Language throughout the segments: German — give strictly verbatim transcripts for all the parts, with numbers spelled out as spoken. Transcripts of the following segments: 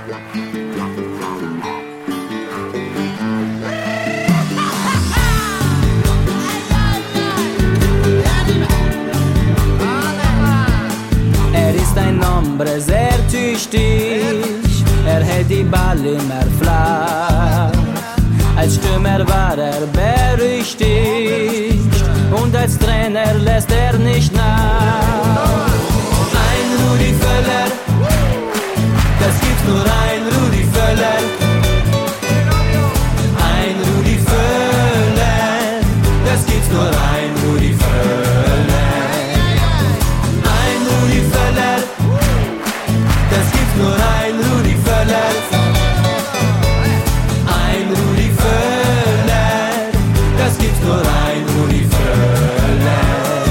Er ist ein Hombre sehr tüchtig, er hält die Ball immer flach. Als Stürmer war er berüchtigt und als Trainer lässt er nicht nach. Ein Rudi Völler, das gibt nur ein Rudi Völler. Ein Rudi Völler, das gibt nur ein Rudi Völler. Ein Rudi Völler, das gibt nur ein Rudi Völler. Ein Rudi Völler, das gibt nur ein Rudi Völler.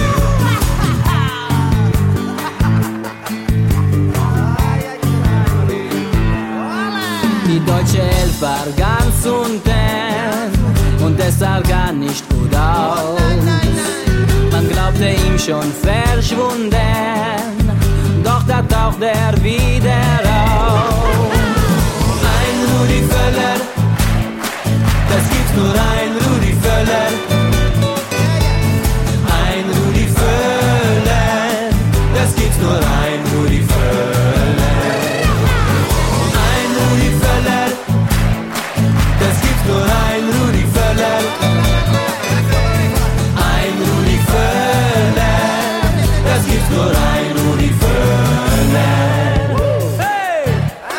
Die deutsche Elf war ganz unten und es sah gar nicht gut aus. Man glaubte ihm schon verschwunden, doch da taucht er wieder auf. Ein Rudi Völler, das gibt nur ein Rudi Völler. Ein Rudi Völler, das gibt nur ein Rudi Völler. Ein Rudi Völler, das gibt nur ein Rudi Völler. Ein Rudi Völler, das gibt nur ein Rudi Völler. Hey!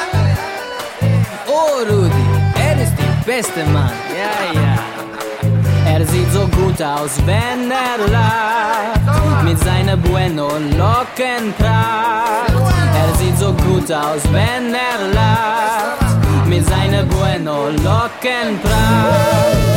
Oh Rudi, er ist der beste Mann, ja, ja. Er sieht so gut aus, wenn er lacht, mit seiner Bueno Lockenpracht. Er sieht so gut aus, wenn er lacht, mit seiner Bueno Lockenpracht.